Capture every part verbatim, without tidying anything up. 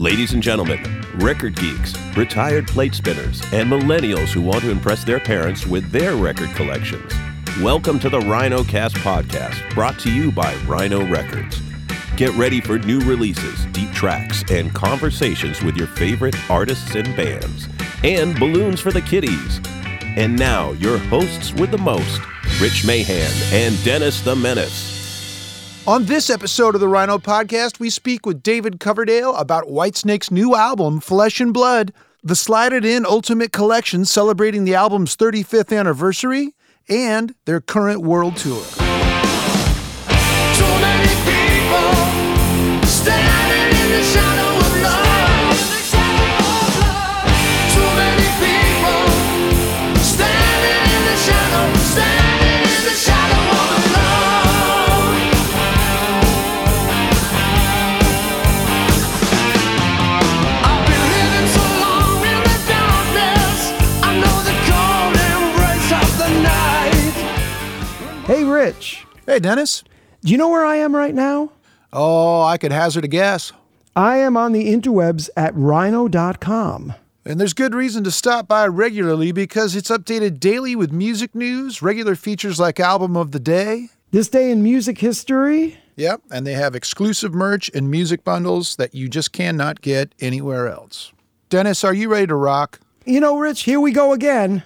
Ladies and gentlemen, record geeks, retired plate spinners, and millennials who want to impress their parents with their record collections. Welcome to the RhinoCast podcast, brought to you by Rhino Records. Get ready for new releases, deep tracks, and conversations with your favorite artists and bands, and balloons for the kiddies. And now, your hosts with the most, Rich Mahan and Dennis the Menace. On this episode of the Rhino Podcast, we speak with David Coverdale about Whitesnake's new album, Flesh and Blood, the Slide It In Ultimate Collection celebrating the album's thirty-fifth anniversary, and their current world tour. Too many people standing in the shadow of love. Too many people standing in the shadow, standing in the shadow of love. I've been living so long in the darkness. I know the cold embrace of the night. Hey, Rich. Hey, Dennis. Do you know where I am right now? Oh, I could hazard a guess. I am on the interwebs at rhino dot com. And there's good reason to stop by regularly because it's updated daily with music news, regular features like Album of the Day. This day in music history? Yep, and they have exclusive merch and music bundles that you just cannot get anywhere else. Dennis, are you ready to rock? You know, Rich, here we go again.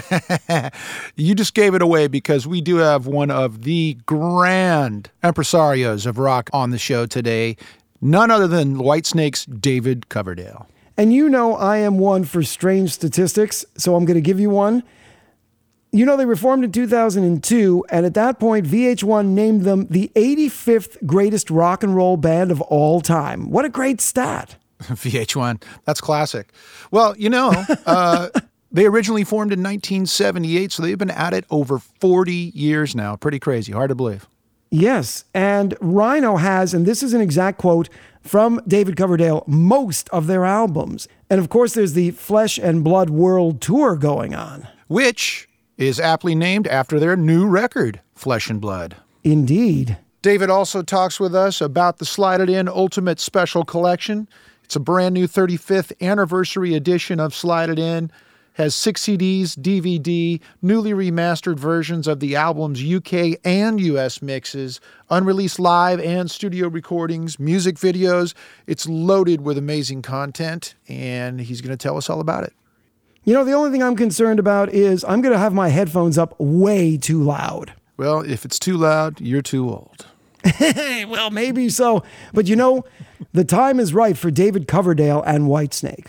You just gave it away because we do have one of the grand impresarios of rock on the show today, none other than Whitesnake's David Coverdale. And you know I am one for strange statistics, so I'm going to give you one. You know, they were formed in two thousand two, and at that point, V H one named them the eighty-fifth greatest rock and roll band of all time. What a great stat. V H one, that's classic. Well, you know, uh, they originally formed in nineteen seventy-eight, so they've been at it over forty years now. Pretty crazy, hard to believe. Yes, and Rhino has, and this is an exact quote from David Coverdale, most of their albums. And of course, there's the Flesh and Blood World Tour going on. Which is aptly named after their new record, Flesh and Blood. Indeed. David also talks with us about the Slide It In Ultimate Special Collection. It's a brand new thirty-fifth anniversary edition of Slide It In. Has six C Ds, D V D, newly remastered versions of the album's U K and U S mixes, unreleased live and studio recordings, music videos. It's loaded with amazing content, and he's going to tell us all about it. You know, the only thing I'm concerned about is I'm going to have my headphones up way too loud. Well, if it's too loud, you're too old. Well, maybe so. But you know, the time is right for David Coverdale and Whitesnake.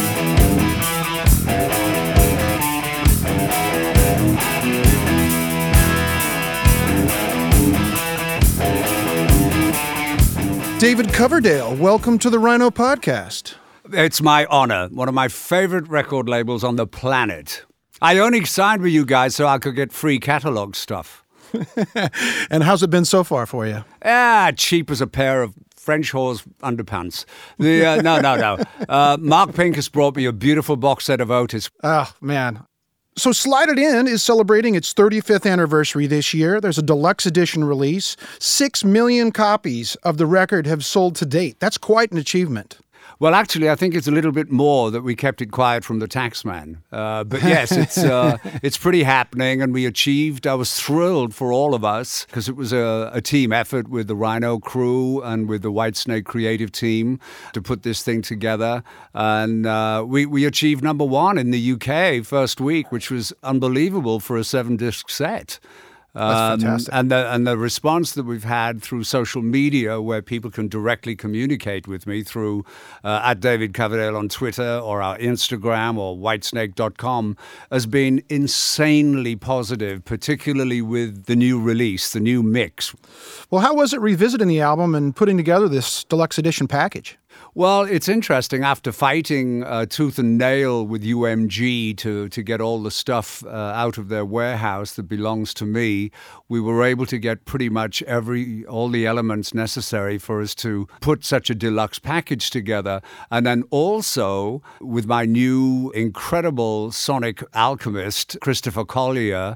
David Coverdale, welcome to the Rhino Podcast. It's my honor. One of my favorite record labels on the planet. I only signed with you guys so I could get free catalog stuff. And how's it been so far for you? Ah, cheap as a pair of French whore's underpants. The uh, no, no, no. Uh, Mark Pincus brought me a beautiful box set of Otis. Oh, man. So Slide It In is celebrating its thirty-fifth anniversary this year. There's a deluxe edition release. Six million copies of the record have sold to date. That's quite an achievement. Well, actually, I think it's a little bit more that we kept it quiet from the taxman. Uh, but yes, it's uh, it's pretty happening, and we achieved. I was thrilled for all of us because it was a, a team effort with the Rhino crew and with the Whitesnake creative team to put this thing together. And uh, we, we achieved number one in the U K first week, which was unbelievable for a seven-disc set. That's fantastic. Um, and the and the response that we've had through social media, where people can directly communicate with me through uh, at David Coverdale on Twitter or our Instagram or whitesnake dot com, has been insanely positive, particularly with the new release, the new mix. Well, how was it revisiting the album and putting together this deluxe edition package? Well, it's interesting. After fighting uh, tooth and nail with U M G to, to get all the stuff uh, out of their warehouse that belongs to me, we were able to get pretty much every all the elements necessary for us to put such a deluxe package together. And then also with my new incredible sonic alchemist, Christopher Collier,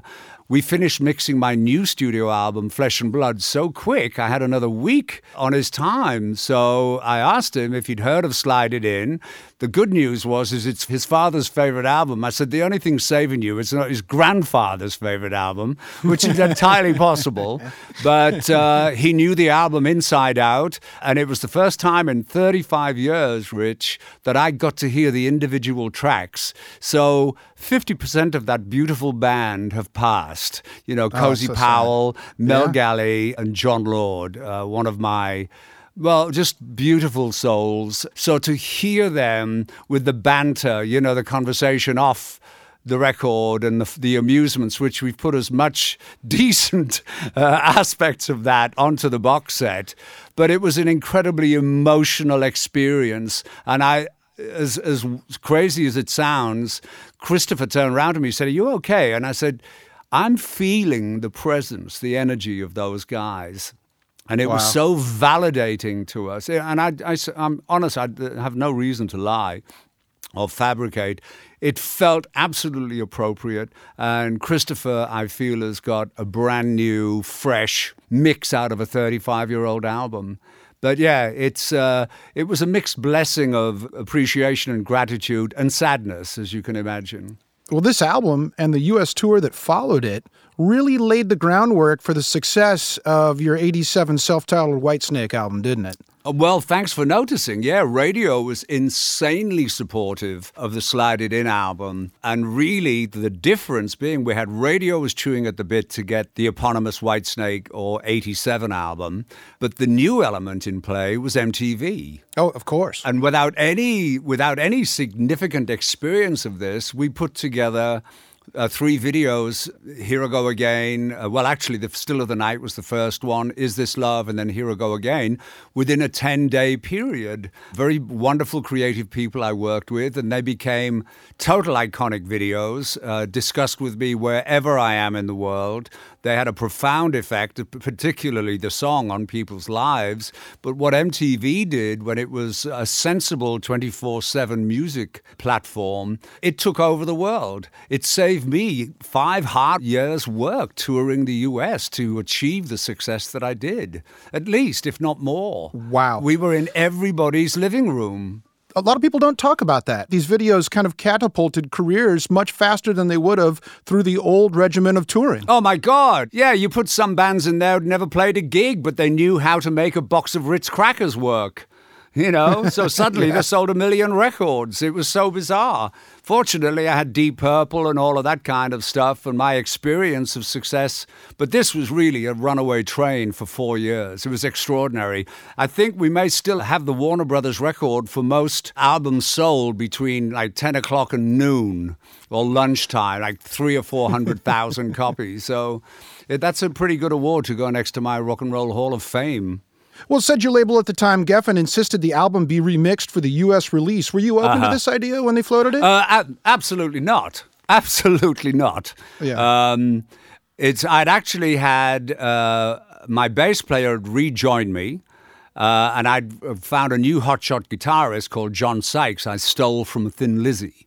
we finished mixing my new studio album, Flesh and Blood, so quick. I had another week on his time. So I asked him if he'd heard of Slide It In. The good news was is it's his father's favorite album. I said, the only thing saving you is not his grandfather's favorite album, which is entirely possible. But uh, he knew the album inside out. And it was the first time in thirty-five years, Rich, that I got to hear the individual tracks. So fifty percent of that beautiful band have passed. You know, Cozy so Powell, sad. Mel Yeah. Galley, and John Lord, uh, one of my, well, just beautiful souls. So to hear them with the banter, you know, the conversation off the record and the, the amusements, which we've put as much decent uh, aspects of that onto the box set. But it was an incredibly emotional experience. And I, as as crazy as it sounds, Christopher turned around to me and said, "Are you okay?" And I said, "I'm feeling the presence, the energy of those guys." And it Wow. was so validating to us. And I, I, I'm honest, I have no reason to lie or fabricate. It felt absolutely appropriate. And Christopher, I feel, has got a brand new, fresh mix out of a thirty-five-year-old album. But yeah, it's uh, it was a mixed blessing of appreciation and gratitude and sadness, as you can imagine. Well, this album and the U S tour that followed it really laid the groundwork for the success of your eighty-seven self-titled Whitesnake album, didn't it? Uh, Well, thanks for noticing. Yeah, radio was insanely supportive of the Slide It In album. And really, the difference being we had radio was chewing at the bit to get the eponymous Whitesnake or eighty-seven album. But the new element in play was M T V. Oh, of course. And without any without any significant experience of this, we put together uh, three videos. Here I Go Again. Uh, well, actually, the Still of the Night was the first one. Is This Love? And then Here I Go Again. Within a ten-day period. Very wonderful, creative people I worked with, and they became total iconic videos, uh, discussed with me wherever I am in the world. They had a profound effect, particularly the song, on people's lives. But what M T V did when it was a sensible twenty-four seven music platform, it took over the world. It saved me five hard years' work touring the U S to achieve the success that I did, at least, if not more. Wow. We were in everybody's living room. A lot of people don't talk about that. These videos kind of catapulted careers much faster than they would have through the old regimen of touring. Oh, my God. Yeah, you put some bands in there who'd never played a gig, but they knew how to make a box of Ritz crackers work. You know, so suddenly Yeah. they sold a million records. It was so bizarre. Fortunately, I had Deep Purple and all of that kind of stuff and my experience of success. But this was really a runaway train for four years. It was extraordinary. I think we may still have the Warner Brothers record for most albums sold between like ten o'clock and noon or lunchtime, like three or four hundred thousand copies. So eh, that's a pretty good award to go next to my Rock and Roll Hall of Fame. Well, said your label at the time, Geffen, insisted the album be remixed for the U S release. Were you open Uh-huh. to this idea when they floated it? Uh, ab- absolutely not. Absolutely not. Yeah. Um, it's. I'd actually had uh, my bass player had rejoined me, uh, and I'd found a new hotshot guitarist called John Sykes. I stole from Thin Lizzy.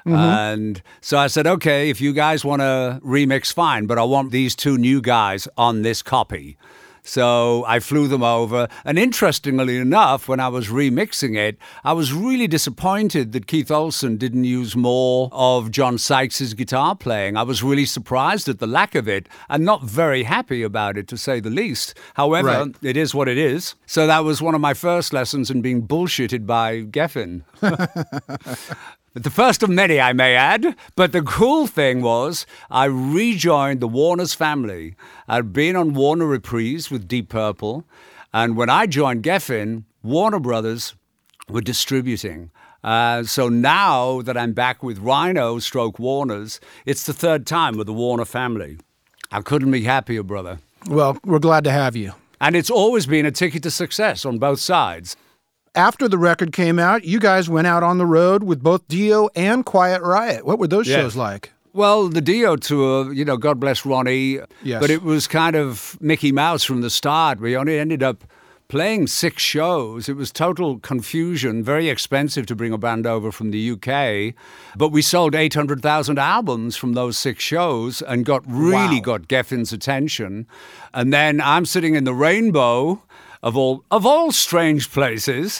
And so I said, okay, if you guys want to remix, fine, but I want these two new guys on this copy. So I flew them over. And interestingly enough, when I was remixing it, I was really disappointed that Keith Olsen didn't use more of John Sykes' guitar playing. I was really surprised at the lack of it and not very happy about it, to say the least. However, Right. it is what it is. So that was one of my first lessons in being bullshitted by Geffen. The first of many, I may add. But the cool thing was I rejoined the Warner's family. I'd been on Warner Reprise with Deep Purple. And when I joined Geffen, Warner Brothers were distributing. Uh, so now that I'm back with Rhino stroke Warner's, it's the third time with the Warner family. I couldn't be happier, brother. Well, we're glad to have you. And it's always been a ticket to success on both sides. After the record came out, you guys went out on the road with both Dio and Quiet Riot. What were those Yeah. shows like? Well, the Dio tour, you know, God bless Ronnie, Yes. but it was kind of Mickey Mouse from the start. We only ended up playing six shows. It was total confusion, very expensive to bring a band over from the U K. But we sold eight hundred thousand albums from those six shows and got really Wow. got Geffen's attention. And then I'm sitting in the Rainbow, of all of all strange places,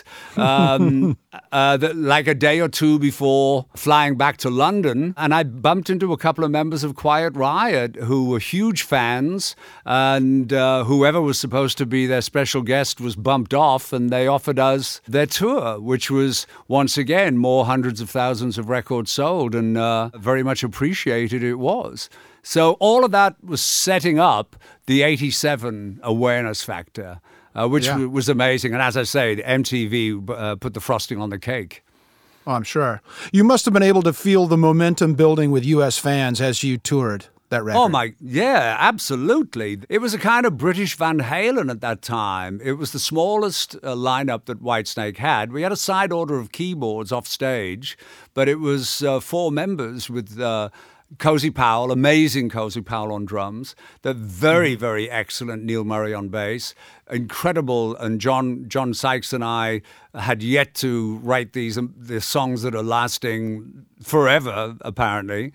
um, uh, that, like a day or two before flying back to London, and I bumped into a couple of members of Quiet Riot who were huge fans, and uh, whoever was supposed to be their special guest was bumped off, and they offered us their tour, which was once again more hundreds of thousands of records sold, and uh, very much appreciated it was. So all of that was setting up the eighty-seven awareness factor. Uh, which Yeah. w- was amazing. And as I say, M T V uh, put the frosting on the cake. Oh, I'm sure. You must have been able to feel the momentum building with U S fans as you toured that record. Oh, my, yeah, absolutely. It was a kind of British Van Halen at that time. It was the smallest uh, lineup that Whitesnake had. We had a side order of keyboards off stage, but it was uh, four members with... Uh, Cozy Powell, amazing Cozy Powell on drums. The very, very excellent Neil Murray on bass. Incredible. And John John Sykes and I had yet to write these um, the songs that are lasting forever, apparently.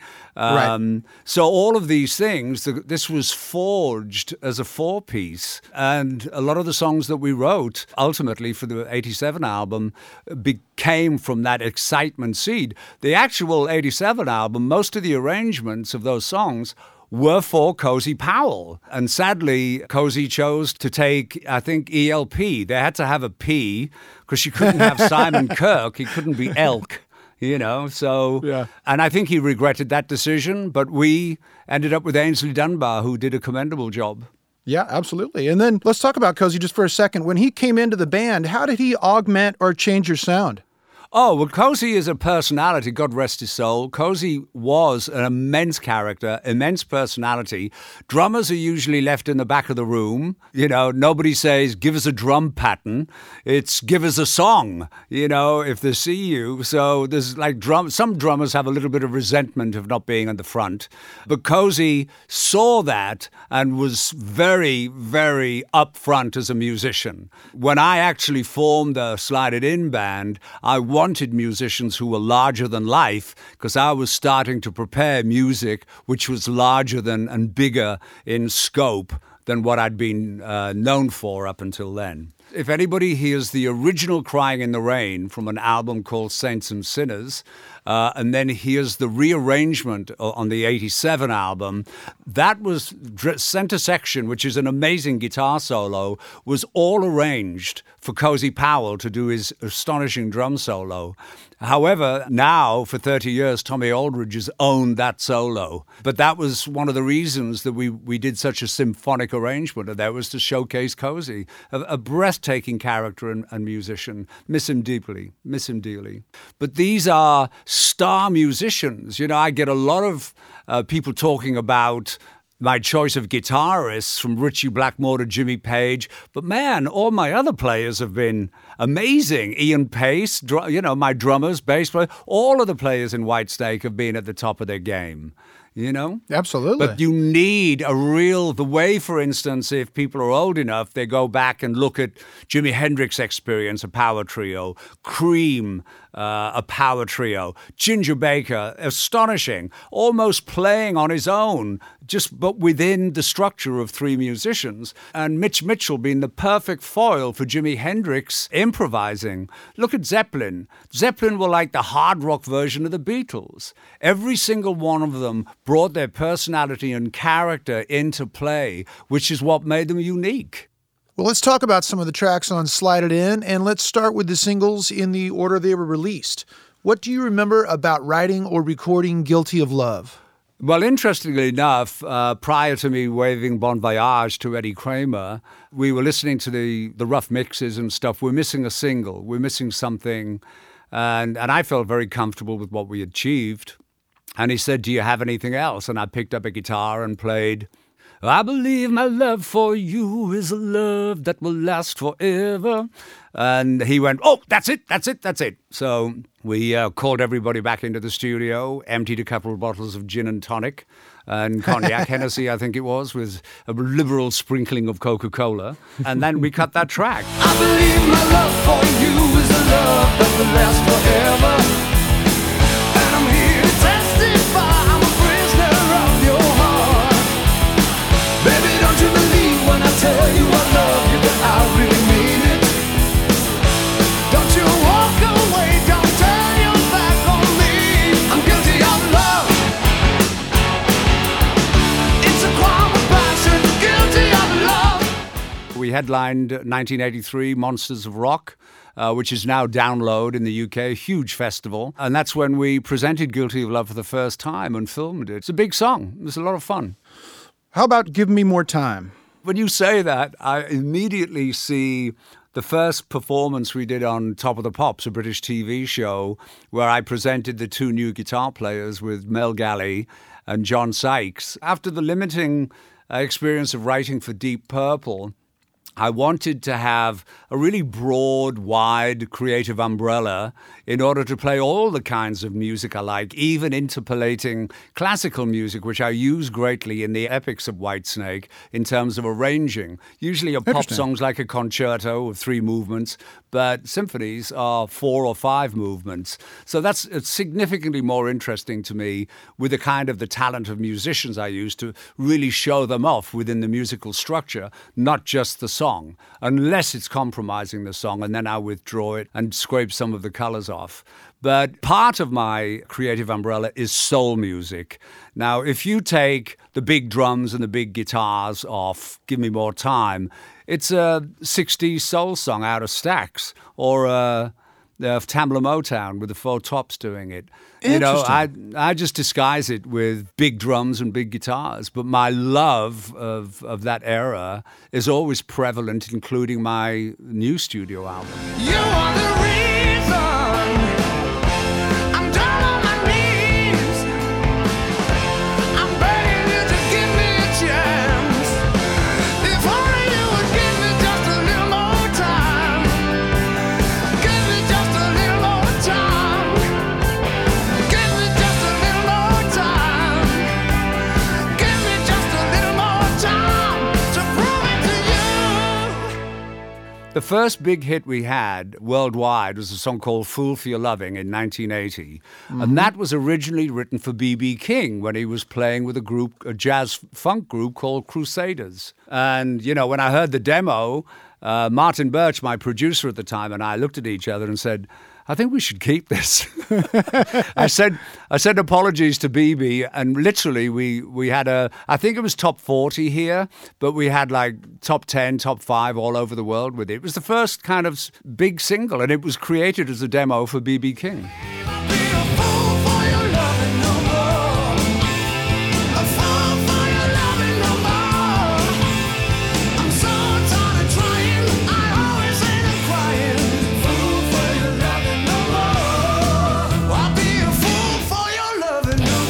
Um, so all of these things, th- this was forged as a four-piece. And a lot of the songs that we wrote, ultimately for the eighty-seven album, became from that excitement seed. The actual eighty-seven album, most of the arrangements of those songs were for Cozy Powell. And sadly, Cozy chose to take, I think, E L P. They had to have a P because you couldn't have Simon Kirk. He couldn't be Elk, you know. So, Yeah. And I think he regretted that decision. But we ended up with Ainsley Dunbar, who did a commendable job. Yeah, absolutely. And then let's talk about Cozy just for a second. When he came into the band, how did he augment or change your sound? Oh, well, Cozy is a personality, God rest his soul. Cozy was an immense character, immense personality. Drummers are usually left in the back of the room. You know, nobody says, give us a drum pattern. It's give us a song, you know, if they see you. So there's like drum. Some drummers have a little bit of resentment of not being in the front. But Cozy saw that and was very, very upfront as a musician. When I actually formed the Slide It In band, I wanted musicians who were larger than life because I was starting to prepare music which was larger than and bigger in scope than what I'd been uh, known for up until then. If anybody hears the original Crying in the Rain from an album called Saints and Sinners, uh, and then hears the rearrangement on the eighty-seven album, that was Center Section, which is an amazing guitar solo, was all arranged for Cozy Powell to do his astonishing drum solo. However, now, for thirty years, Tommy Aldridge has owned that solo. But that was one of the reasons that we, we did such a symphonic arrangement, and that was to showcase Cozy, a, a breathtaking character and, and musician. Miss him deeply, miss him dearly. But these are star musicians. You know, I get a lot of uh, people talking about my choice of guitarists, from Richie Blackmore to Jimmy Page. But man, all my other players have been amazing. Ian Pace, dr- you know, my drummers, bass player, all of the players in Whitesnake have been at the top of their game. You know? Absolutely. But you need a real, the way, for instance, if people are old enough, they go back and look at Jimi Hendrix Experience, a power trio, Cream, uh, a power trio, Ginger Baker, astonishing, almost playing on his own, just but within the structure of three musicians. And Mitch Mitchell being the perfect foil for Jimi Hendrix improvising. Look at Zeppelin. Zeppelin were like the hard rock version of the Beatles. Every single one of them brought their personality and character into play, which is what made them unique. Well, let's talk about some of the tracks on Slide It In, and let's start with the singles in the order they were released. What do you remember about writing or recording Guilty of Love? Well, interestingly enough, uh, prior to me waving Bon Voyage to Eddie Kramer, we were listening to the, the rough mixes and stuff. We're missing a single. We're missing something. And, and I felt very comfortable with what we achieved. And he said, do you have anything else? And I picked up a guitar and played I believe my love for you is a love that will last forever. And he went, oh, that's it, that's it, that's it. So we uh, called everybody back into the studio, emptied a couple of bottles of gin and tonic and cognac, Hennessy, I think it was, with a liberal sprinkling of Coca-Cola. And then we cut that track. I believe my love for you is a love that will last forever. And I'm here to testify, I'm a prisoner of your heart. Baby, don't you believe when I tell you I love you, that I really mean it. Don't you walk away, don't turn your back on me. I'm guilty of love. It's a crime of passion, guilty of love. We headlined nineteen eighty-three Monsters of Rock, uh, which is now Download in the U K, a huge festival. And that's when we presented Guilty of Love for the first time and filmed it. It's a big song. It was a lot of fun. How about Give Me More Time? When you say that, I immediately see the first performance we did on Top of the Pops, a British T V show, where I presented the two new guitar players with Mel Galley and John Sykes. After the limiting uh, experience of writing for Deep Purple, I wanted to have a really broad, wide, creative umbrella in order to play all the kinds of music I like, even interpolating classical music, which I use greatly in the epics of Whitesnake in terms of arranging. Usually a pop song's like a concerto of three movements, but symphonies are four or five movements. So that's it's significantly more interesting to me with the kind of the talent of musicians I use to really show them off within the musical structure, not just the song, unless it's compromising the song, and then I withdraw it and scrape some of the colors off. But part of my creative umbrella is soul music. Now, if you take the big drums and the big guitars off Give Me More Time, it's a sixties soul song out of Stax, or a of Tamla Motown with the Four Tops doing it. You know, I I just disguise it with big drums and big guitars. But my love of, of that era is always prevalent, including my new studio album. You are the reason I'm down on my knees. I'm begging you to give me a chance. If only you would give me just a little more time. Give me just a little more time. Give me just a little more time. Give me just a little more time to prove it to you. The first big hit we had worldwide was a song called Fool for Your Loving in nineteen eighty. Mm-hmm. And that was originally written for B B King when he was playing with a group, a jazz funk group called Crusaders. And, you know, when I heard the demo, uh, Martin Birch, my producer at the time, and I looked at each other and said, I think we should keep this. I said I said apologies to B B, and literally we, we had a, I think it was top forty here, but we had like top ten, top five all over the world with it. It was the first kind of big single, and it was created as a demo for B B King. I'll be a fool for your loving no more. A fool for your loving no more. I'm so tired of trying. I always end up crying. Fool for your loving no more. I'll be a fool for your loving no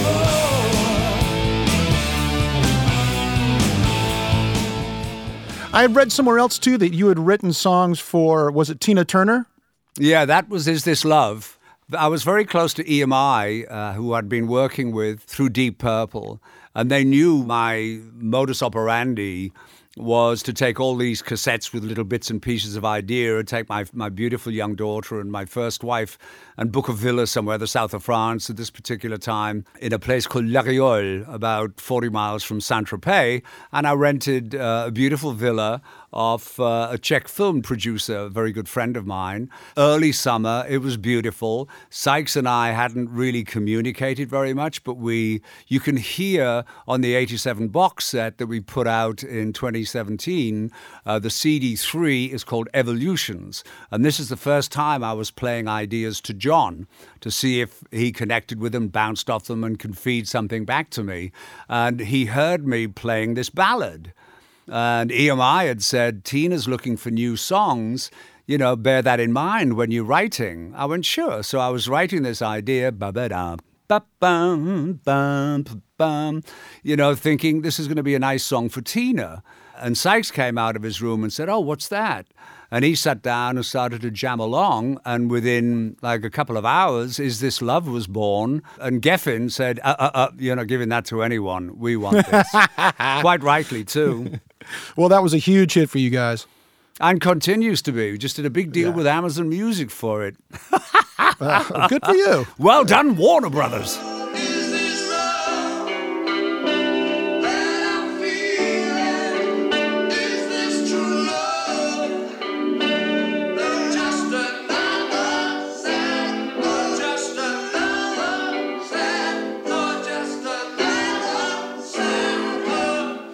more. I had read somewhere else, too, that you had written songs for, was it Tina Turner? Yeah, that was Is This Love? I was very close to E M I, uh, who I'd been working with through Deep Purple, and they knew my modus operandi was to take all these cassettes with little bits and pieces of idea and take my my beautiful young daughter and my first wife and book a villa somewhere, the south of France at this particular time, in a place called La Réole, about forty miles from Saint-Tropez. And I rented uh, a beautiful villa of uh, a Czech film producer, a very good friend of mine. Early summer, it was beautiful. Sykes and I hadn't really communicated very much, but we, you can hear on the eighty-seven box set that we put out in twenty seventeen, uh, the C D three is called Evolutions. And this is the first time I was playing ideas to John to see if he connected with them, bounced off them, and could feed something back to me. And he heard me playing this ballad. And E M I had said, Tina's looking for new songs. You know, bear that in mind when you're writing. I went, sure. So I was writing this idea, ba-ba-da, Ba-bum, bum, bum, you know, thinking this is going to be a nice song for Tina. And Sykes came out of his room and said, oh, what's that? And he sat down and started to jam along. And within like a couple of hours, Is This Love was born. And Geffen said, uh, uh, uh, you're not giving that to anyone. We want this. Quite rightly, too. Well, that was a huge hit for you guys. And continues to be. We just did a big deal Yeah. with Amazon Music for it. Uh, good for you. Well done, Warner Brothers. Is this love that I'm feeling? Is this true love? Just another sad, or just another sad, or just another sad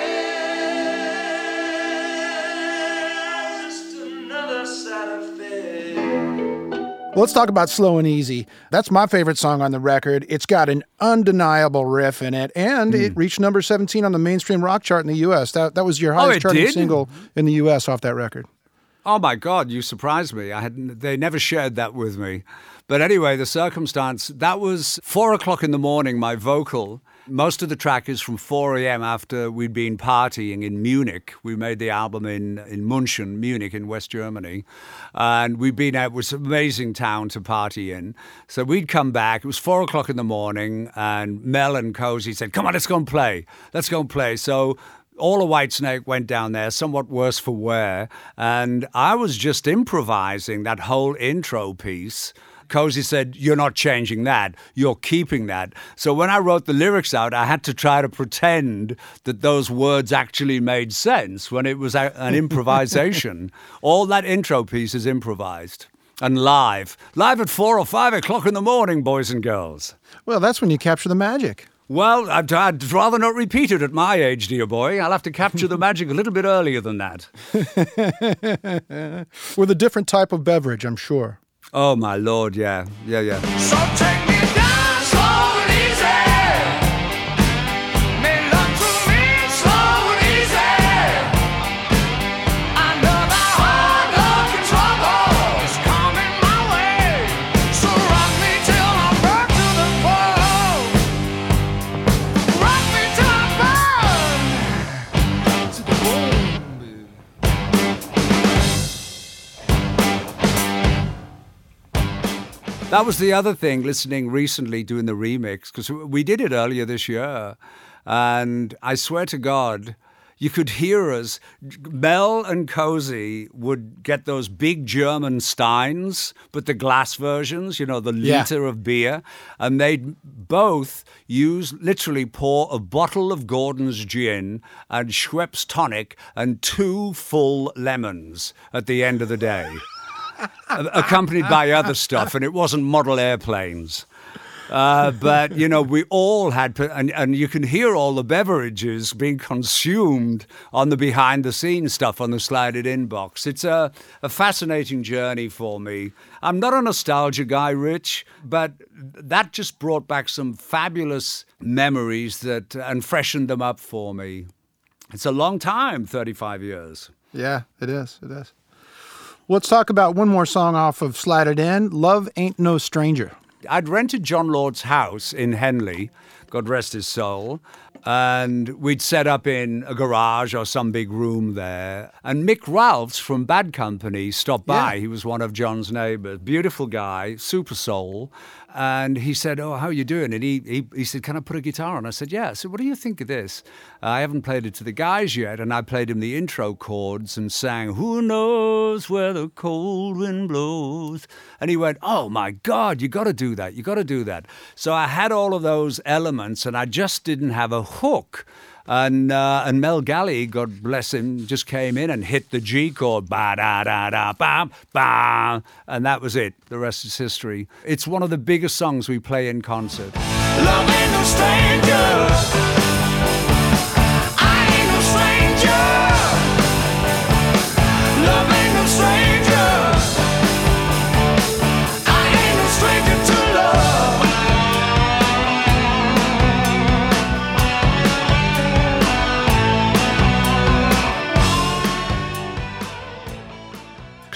affair. Just another sad affair. Let's talk about Slow and Easy. That's my favorite song on the record. It's got an undeniable riff in it, and it reached number seventeen on the mainstream rock chart in the U S. That that was your highest it charting did? single in the U S off that record. Oh my God, you surprised me. I had they never shared that with me. But anyway, the circumstance, that was four o'clock in the morning, my vocal. Most of the track is from four a.m. after we'd been partying in Munich. We made the album in, in München, Munich in West Germany. And we'd been out, it was an amazing town to party in. So we'd come back, it was four o'clock in the morning, and Mel and Cozy said, come on, let's go and play. Let's go and play. So all of Whitesnake went down there, somewhat worse for wear. And I was just improvising that whole intro piece. Cozy said, you're not changing that, you're keeping that. So when I wrote the lyrics out, I had to try to pretend that those words actually made sense when it was a, an improvisation. All that intro piece is improvised and live. Live at four or five o'clock in the morning, boys and girls. Well, that's when you capture the magic. Well, I'd, I'd rather not repeat it at my age, dear boy. I'll have to capture the magic a little bit earlier than that. With a different type of beverage, I'm sure. Oh, my Lord, yeah. Yeah, yeah. So take me down slow and easy. Make love to me slow and easy. I know that hard luck and trouble is coming my way. So rock me till I'm burnt to the bone. Rock me till I'm burned to the bone. That was the other thing, listening recently, doing the remix, because we did it earlier this year. And I swear to God, you could hear us. Mel and Cozy would get those big German steins, but the glass versions, you know, the Yeah. liter of beer. And they'd both use, literally pour a bottle of Gordon's gin and Schweppes tonic and two full lemons at the end of the day. Accompanied by other stuff, and it wasn't model airplanes. Uh, but, you know, we all had, and, and you can hear all the beverages being consumed on the behind-the-scenes stuff on the Slide It In box. It's a, a fascinating journey for me. I'm not a nostalgia guy, Rich, but that just brought back some fabulous memories that and freshened them up for me. It's a long time, thirty-five years. Yeah, it is. It is. Let's talk about one more song off of Slide It In, Love Ain't No Stranger. I'd rented John Lord's house in Henley, God rest his soul, and we'd set up in a garage or some big room there. And Mick Ralphs from Bad Company stopped by. Yeah. He was one of John's neighbors. Beautiful guy, super soul. And he said, oh, how are you doing? And he, he, he said, can I put a guitar on? I said, yeah. I said, what do you think of this? I haven't played it to the guys yet. And I played him the intro chords and sang, who knows where the cold wind blows? And he went, oh, my God, you got to do that. You got to do that. So I had all of those elements, and I just didn't have a hook. And uh, and Mel Galley, God bless him, just came in and hit the G chord, ba da da da bam bam, and that was it. The rest is history. It's one of the biggest songs we play in concert. Love ain't no stranger. I ain't no stranger. Love ain't no stranger. I ain't no stranger to love.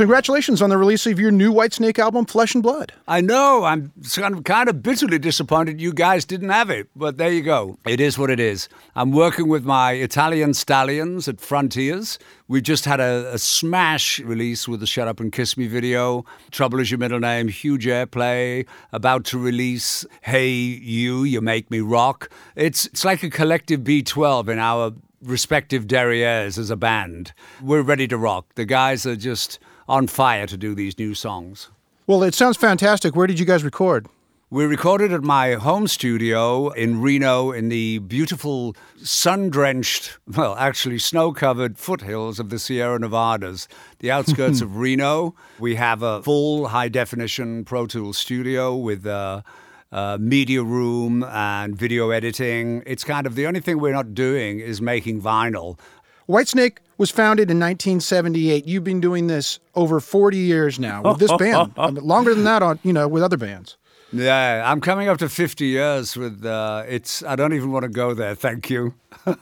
Congratulations on the release of your new Whitesnake album, Flesh and Blood. I know. I'm kind of, kind of bitterly disappointed you guys didn't have it, but there you go. It is what it is. I'm working with my Italian stallions at Frontiers. We just had a, a smash release with the Shut Up and Kiss Me video. Trouble Is Your Middle Name, huge airplay. About to release Hey You, You Make Me Rock. It's it's like a collective B twelve in our respective derrieres as a band. We're ready to rock. The guys are just on fire to do these new songs. Well, it sounds fantastic. Where did you guys record? We recorded at my home studio in Reno in the beautiful sun-drenched, well, actually snow-covered foothills of the Sierra Nevadas, the outskirts of Reno. We have a full high-definition Pro Tools studio with a, a media room and video editing. It's kind of the only thing we're not doing is making vinyl. Whitesnake was founded in nineteen seventy-eight. You've been doing this over forty years now with this band. I mean, longer than that on, you know, with other bands. Yeah, I'm coming up to fifty years with, uh, it's, I don't even want to go there, thank you.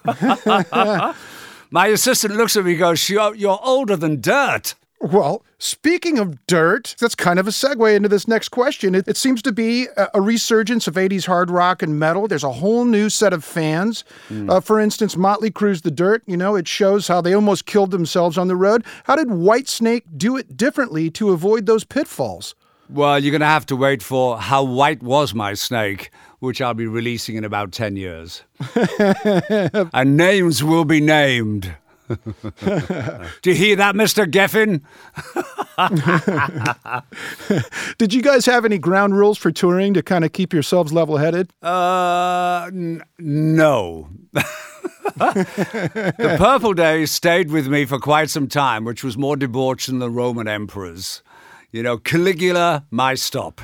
My assistant looks at me and goes, you're, you're older than dirt. Well, speaking of dirt, that's kind of a segue into this next question. It, it seems to be a, a resurgence of eighties hard rock and metal. There's a whole new set of fans. Mm. Uh, for instance, Motley Crue's The Dirt, you know, it shows how they almost killed themselves on the road. How did Whitesnake do it differently to avoid those pitfalls? Well, you're going to have to wait for How White Was My Snake, which I'll be releasing in about ten years. And names will be named. Do you hear that, Mister Geffen? Did you guys have any ground rules for touring to kind of keep yourselves level-headed? Uh, n- no. The Purple Days stayed with me for quite some time, which was more debauched than the Roman emperors. You know, Caligula, my stop.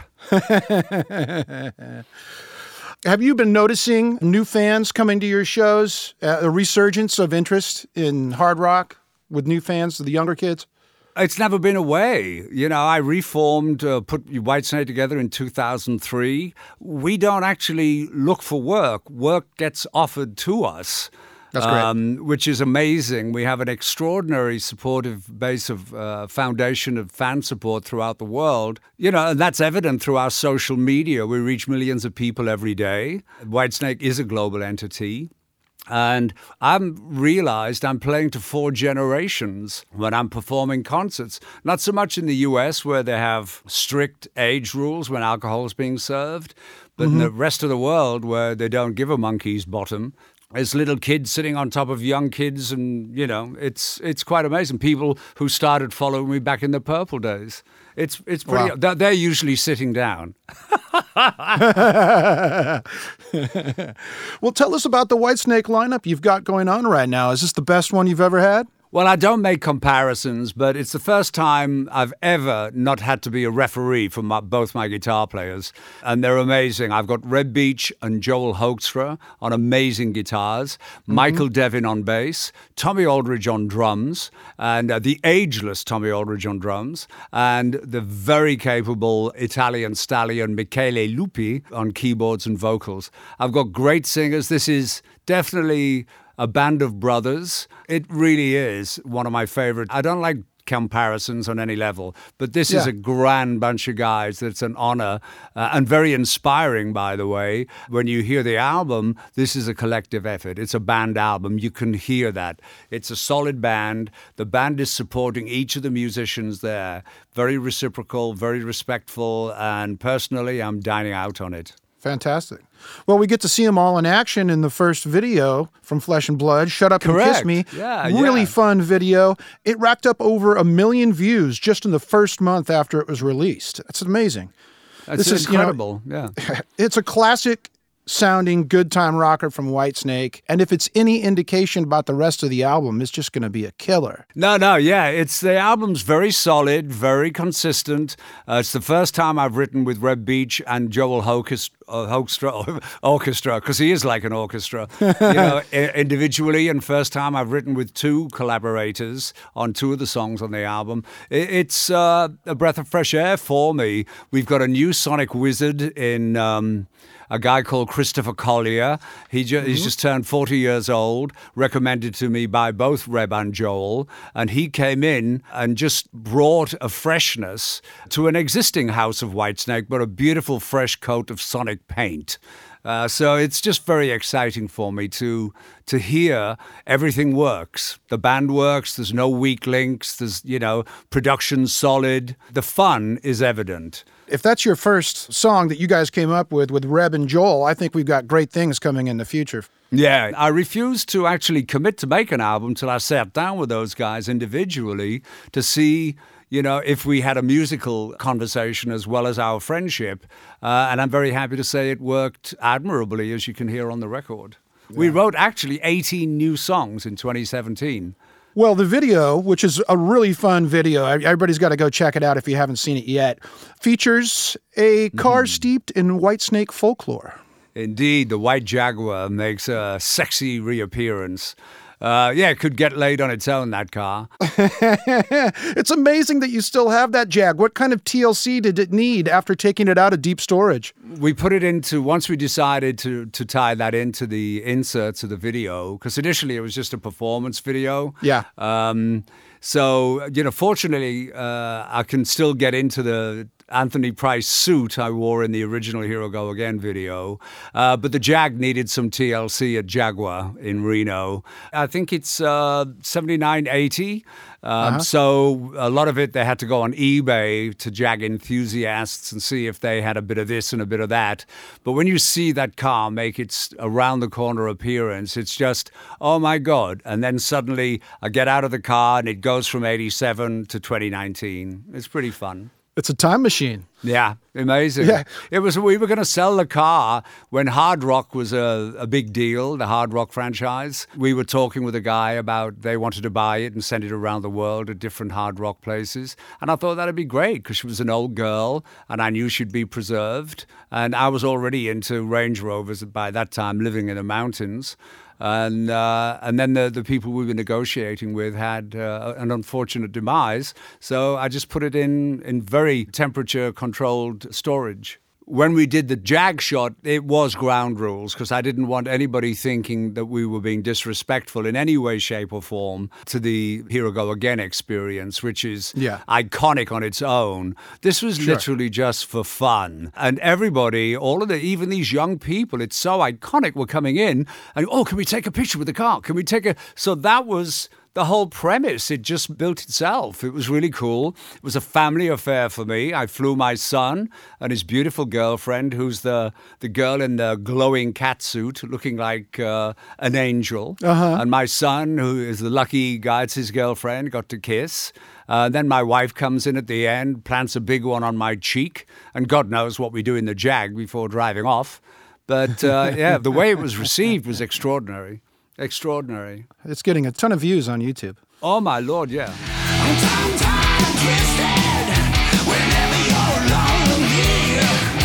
Have you been noticing new fans coming to your shows, uh, a resurgence of interest in hard rock with new fans, the younger kids? It's never been away. You know, I reformed, uh, put Whitesnake together in two thousand three. We don't actually look for work. Work gets offered to us. That's great. Um, which is amazing. We have an extraordinary supportive base of uh, foundation of fan support throughout the world. You know, and that's evident through our social media. We reach millions of people every day. Whitesnake is a global entity. And I've realized I'm playing to four generations when I'm performing concerts. Not so much in the U S where they have strict age rules when alcohol is being served, but mm-hmm. in the rest of the world where they don't give a monkey's bottom. There's little kids sitting on top of young kids, and, you know, it's it's quite amazing. People who started following me back in the Purple days. It's it's pretty. Wow. They're usually sitting down. Well, tell us about the Whitesnake lineup you've got going on right now. Is this the best one you've ever had? Well, I don't make comparisons, but it's the first time I've ever not had to be a referee for my, both my guitar players. And they're amazing. I've got Reb Beach and Joel Hoekstra on amazing guitars, mm-hmm. Michael Devin on bass, Tommy Aldridge on drums, and uh, the ageless Tommy Aldridge on drums, and the very capable Italian stallion Michele Lupi on keyboards and vocals. I've got great singers. This is definitely a band of brothers. It really is one of my favorite. I don't like comparisons on any level, but this yeah. is a grand bunch of guys that's an honor uh, and very inspiring, by the way. When you hear the album, this is a collective effort. It's a band album. You can hear that. It's a solid band. The band is supporting each of the musicians there. Very reciprocal, very respectful, and personally, I'm dining out on it. Fantastic. Well, we get to see them all in action in the first video from Flesh and Blood, Shut Up Correct. and Kiss Me. Yeah, really yeah. fun video. It racked up over a million views just in the first month after it was released. That's amazing. That's this incredible. Is, you know, yeah. It's a classic sounding good time rocker from Whitesnake. And if it's any indication about the rest of the album, it's just going to be a killer. No, no, yeah. It's the album's very solid, very consistent. Uh, it's the first time I've written with Reb Beach and Joel Hoekstra, uh, orchestra, orchestra, because he is like an orchestra. You know, I- individually, and first time I've written with two collaborators on two of the songs on the album. It, it's uh, a breath of fresh air for me. We've got a new sonic wizard in. Um, A guy called Christopher Collier. He ju- mm-hmm. He's just turned forty years old, recommended to me by both Reb and Joel. And he came in and just brought a freshness to an existing House of Whitesnake, but a beautiful fresh coat of sonic paint. Uh, so it's just very exciting for me to to hear everything works. The band works. There's no weak links. There's, you know, production solid. The fun is evident. If that's your first song that you guys came up with, with Reb and Joel, I think we've got great things coming in the future. Yeah, I refused to actually commit to make an album till I sat down with those guys individually to see, you know, if we had a musical conversation as well as our friendship. Uh, and I'm very happy to say it worked admirably, as you can hear on the record. Yeah. We wrote actually eighteen new songs in twenty seventeen. Well, the video, which is a really fun video, everybody's got to go check it out if you haven't seen it yet, features a car mm. steeped in Whitesnake folklore. Indeed, the white Jaguar makes a sexy reappearance. Uh, yeah, it could get laid on its own, that car. It's amazing that you still have that Jag. What kind of T L C did it need after taking it out of deep storage? We put it into, once we decided to, to tie that into the inserts of the video, because initially it was just a performance video. Yeah. Um, so, you know, fortunately, uh, I can still get into the Anthony Price suit I wore in the original Here I Go Again video. Uh, but the Jag needed some T L C at Jaguar in Reno. I think it's uh, seventy-nine eighty. Um, uh-huh. So a lot of it, they had to go on eBay to Jag enthusiasts and see if they had a bit of this and a bit of that. But when you see that car make its around-the-corner appearance, it's just, oh, my God. And then suddenly I get out of the car and it goes from eighty-seven to twenty nineteen. It's pretty fun. It's a time machine. Yeah, amazing. Yeah. It was, we were going to sell the car when Hard Rock was a, a big deal, the Hard Rock franchise. We were talking with a guy about they wanted to buy it and send it around the world at different Hard Rock places. And I thought that'd be great because she was an old girl and I knew she'd be preserved. And I was already into Range Rovers by that time, living in the mountains. And uh, and then the, the people we were negotiating with had uh, an unfortunate demise. So I just put it in, in very temperature-controlled storage. When we did the Jag shot, it was ground rules because I didn't want anybody thinking that we were being disrespectful in any way, shape, or form to the Here I Go Again experience, which is yeah. iconic on its own. This was Sure. literally just for fun. And everybody, all of the, even these young people, it's so iconic, were coming in and, oh, can we take a picture with the car? Can we take a... So that was... the whole premise, it just built itself. It was really cool. It was a family affair for me. I flew my son and his beautiful girlfriend, who's the, the girl in the glowing catsuit, looking like uh, an angel. Uh-huh. And my son, who is the lucky guy, it's his girlfriend, got to kiss. Uh, then my wife comes in at the end, plants a big one on my cheek, and God knows what we do in the Jag before driving off. But uh, yeah, the way it was received was extraordinary. Extraordinary. It's getting a ton of views on YouTube. Oh, my Lord, yeah. I'm tongue-tied and twisted whenever you're alone with me.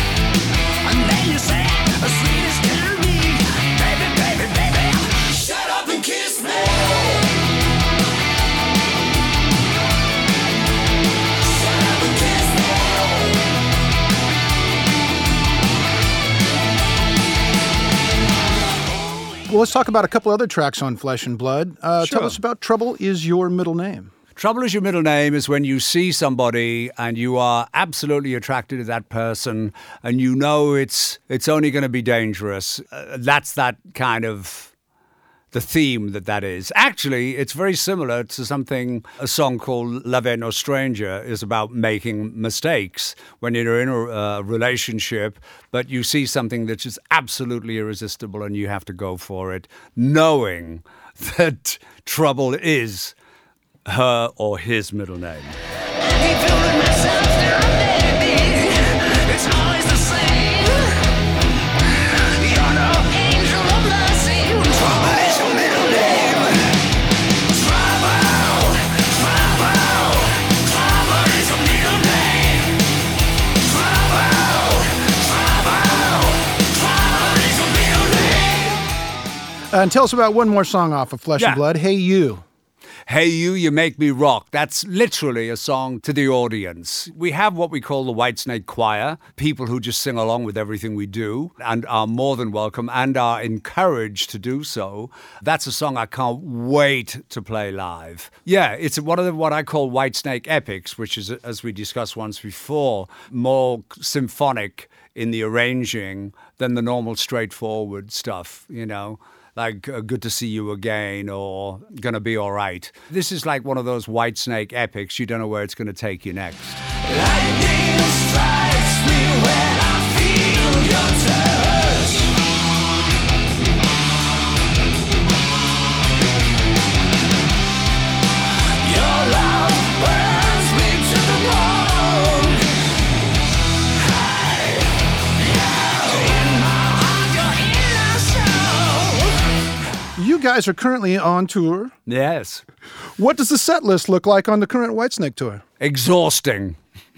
And then you say, as sweet as can be, baby, baby, baby, shut up and kiss me. Shut up and kiss me. Well, let's talk about a couple other tracks on Flesh and Blood. Uh, Sure. Tell us about Trouble Is Your Middle Name. Trouble Is Your Middle Name is when you see somebody and you are absolutely attracted to that person and you know it's it's only going to be dangerous. Uh, that's that kind of the theme that that is. Actually, it's very similar to something, a song called Love Ain't No Stranger is about making mistakes when you're in a uh, relationship, but you see something that's just absolutely irresistible and you have to go for it, knowing that trouble is her or his middle name. Ain't feeling myself now, baby. It's always the same. You're no angel of mercy. Trouble is your middle name. Trouble, trouble, trouble is your middle name. Trouble, trouble, Uh, and tell us about one more song off of Flesh Yeah. and Blood, Hey You. Hey You, You Make Me Rock. That's literally a song to the audience. We have what we call the Whitesnake Choir, people who just sing along with everything we do and are more than welcome and are encouraged to do so. That's a song I can't wait to play live. Yeah, it's one of the, what I call Whitesnake epics, which is, as we discussed once before, more symphonic in the arranging than the normal straightforward stuff, you know. Like uh, Good to See You Again or Gonna Be Alright. This is like one of those Whitesnake epics. You don't know where it's going to take you next. Lightning strikes me when I feel your touch. Your love burns me to the bone. Hey, you, in my heart, your inner soul. You guys are currently on tour. Yes. What does the set list look like on the current Whitesnake tour? Exhausting.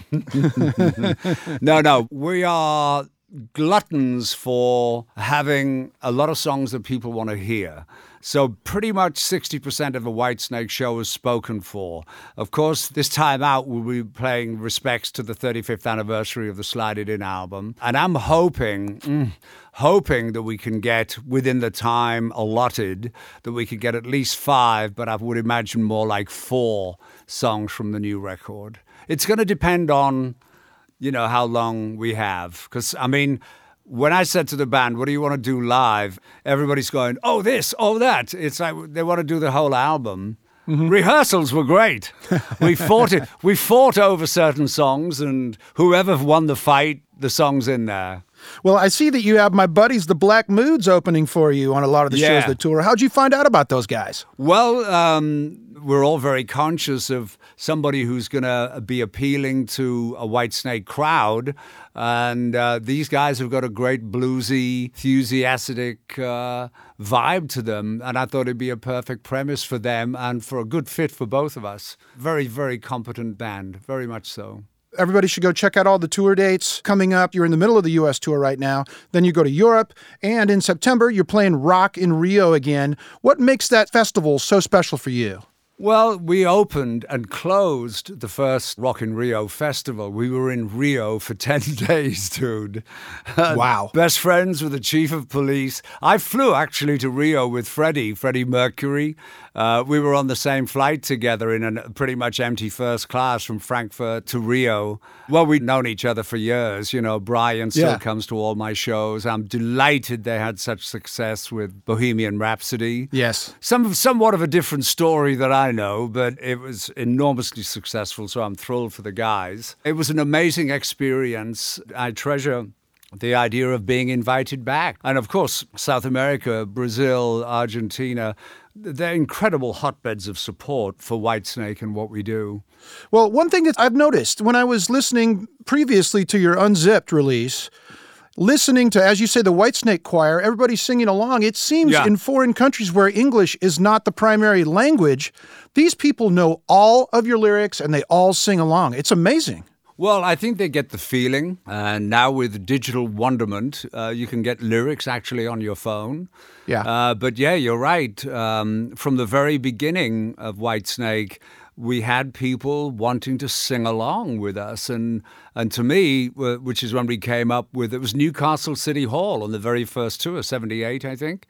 no, no. We are gluttons for having a lot of songs that people want to hear. So pretty much sixty percent of a Whitesnake show is spoken for. Of course, this time out, we'll be playing respects to the thirty-fifth anniversary of the Slide It In album. And I'm hoping, mm, hoping that we can get, within the time allotted, that we could get at least five, but I would imagine more like four songs from the new record. It's going to depend on, you know, how long we have. Because, I mean, when I said to the band, what do you want to do live? Everybody's going, oh, this, oh, that. It's like they want to do the whole album. Mm-hmm. Rehearsals were great. We fought it. We fought over certain songs, and whoever won the fight, the song's in there. Well, I see that you have my buddies, the Black Moods, opening for you on a lot of the Yeah. shows that tour. How'd you find out about those guys? Well, um, we're all very conscious of somebody who's going to be appealing to a Whitesnake crowd. And uh, these guys have got a great bluesy, enthusiastic uh, vibe to them. And I thought it'd be a perfect premise for them and for a good fit for both of us. Very, very competent band. Very much so. Everybody should go check out all the tour dates coming up. You're in the middle of the U S tour right now. Then you go to Europe. And in September, you're playing Rock in Rio again. What makes that festival so special for you? Well, we opened and closed the first Rock in Rio festival. We were in Rio for ten days, dude. Wow. Best friends with the chief of police. I flew actually to Rio with Freddie, Freddie Mercury. Uh, we were on the same flight together in a pretty much empty first class from Frankfurt to Rio. Well, we'd known each other for years. You know, Brian still Yeah. comes to all my shows. I'm delighted they had such success with Bohemian Rhapsody. Yes. Some somewhat of a different story that I know, but it was enormously successful, so I'm thrilled for the guys. It was an amazing experience. I treasure the idea of being invited back. And of course, South America, Brazil, Argentina, they're incredible hotbeds of support for Whitesnake and what we do. Well, one thing that I've noticed when I was listening previously to your Unzipped release, listening to, as you say, the Whitesnake Choir, everybody's singing along. It seems Yeah. in foreign countries where English is not the primary language, these people know all of your lyrics and they all sing along. It's amazing. Well, I think they get the feeling. And now with digital wonderment, uh, you can get lyrics actually on your phone. Yeah. Uh, but yeah, you're right. Um, from the very beginning of Whitesnake, we had people wanting to sing along with us. And and to me, w- which is when we came up with, it was Newcastle City Hall on the very first tour, seventy-eight, I think,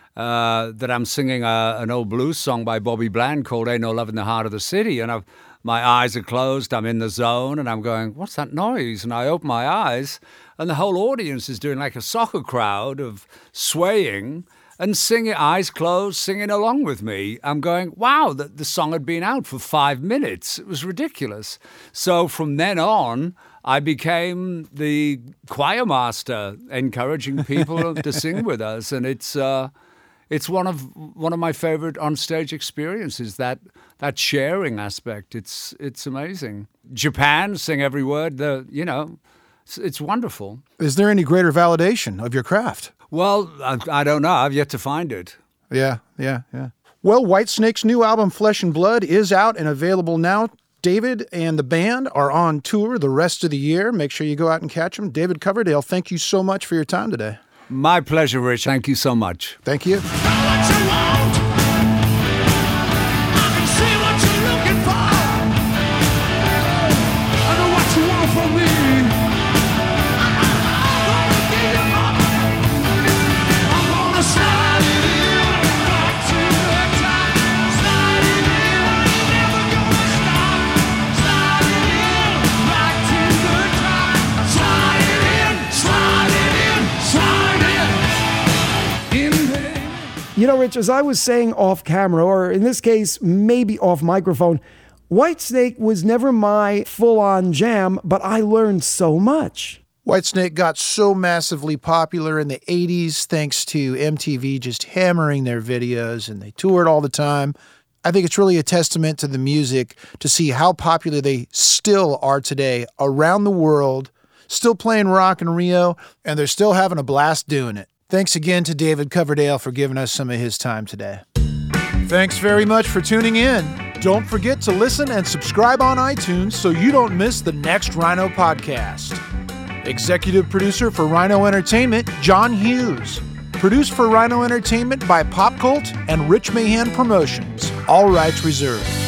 uh, that I'm singing a, an old blues song by Bobby Bland called Ain't No Love in the Heart of the City. And I've, my eyes are closed, I'm in the zone, and I'm going, what's that noise? And I open my eyes, and the whole audience is doing like a soccer crowd of swaying and singing, eyes closed, singing along with me. I'm going, wow, the, the song had been out for five minutes. It was ridiculous. So from then on, I became the choir master, encouraging people to sing with us. And it's uh, it's one of one of my favorite onstage experiences, that that sharing aspect. It's it's amazing. Japan, sing every word. The you know, it's, it's wonderful. Is there any greater validation of your craft? Well, I, I don't know. I've yet to find it. Yeah, yeah, yeah. Well, Whitesnake's new album, Flesh and Blood, is out and available now. David and the band are on tour the rest of the year. Make sure you go out and catch them. David Coverdale, thank you so much for your time today. My pleasure, Rich. Thank you so much. Thank you. I want know, Rich, as I was saying off camera, or in this case, maybe off microphone, Whitesnake was never my full-on jam, but I learned so much. Whitesnake got so massively popular in the eighties thanks to M T V just hammering their videos, and they toured all the time. I think it's really a testament to the music to see how popular they still are today around the world, still playing rock in Rio, and they're still having a blast doing it. Thanks again to David Coverdale for giving us some of his time today. Thanks very much for tuning in. Don't forget to listen and subscribe on iTunes so you don't miss the next Rhino podcast. Executive producer for Rhino Entertainment, John Hughes. Produced for Rhino Entertainment by Pop Cult and Rich Mahan Promotions. All rights reserved.